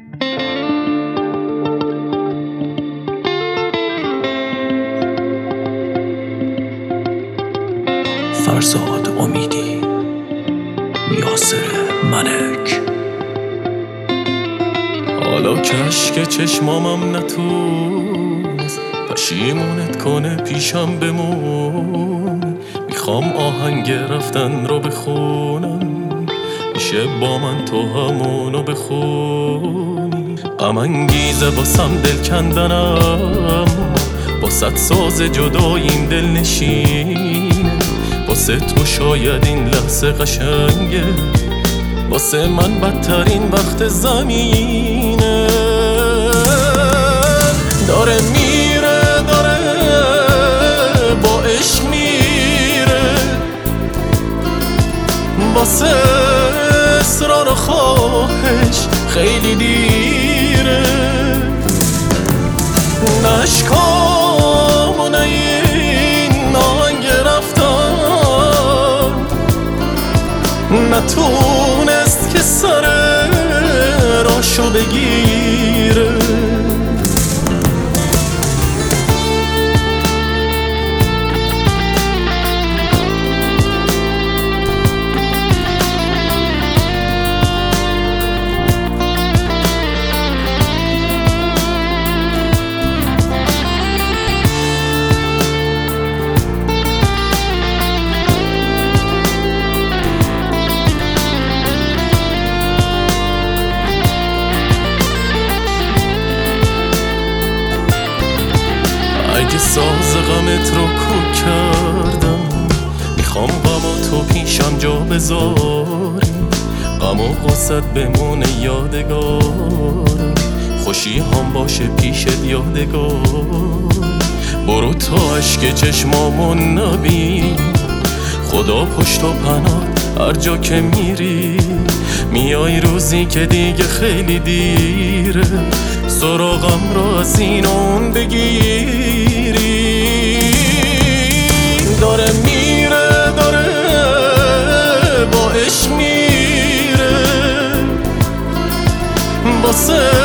فرزاد امیدی، یاسر ملک. حالا کشک چشمامم نتونست پشیمونت کنه پیشم بمون. میخوام آهنگ رفتن رو بخونم، میشه با من تو همونو بخونی. غم انگیزه واسم دل کندنم، واسه ساز جداییم دل نشینه. واسه تو شاید این لحظه قشنگه، واسه من بدترین وقت زمینه. داره میره با عشق میره، واسه اصرار و خواهش خیلی دیره. نشکام و نه این آهنگ رفتن، نتونست که سر راشو بگیره. اگه ساز غمت رو کوک کردم، میخوام غم تو پیشم جا بذاری. غم و غصت بمونه یادگار، خوشی هم باشه پیشت یادگار. برو تا اشک چشمامون نبین، خدا پشت و پناه هر جا که میری. میای روزی که دیگه خیلی دیره، سراغم را از این اون بگیری. داره میره با عشق میره، واسه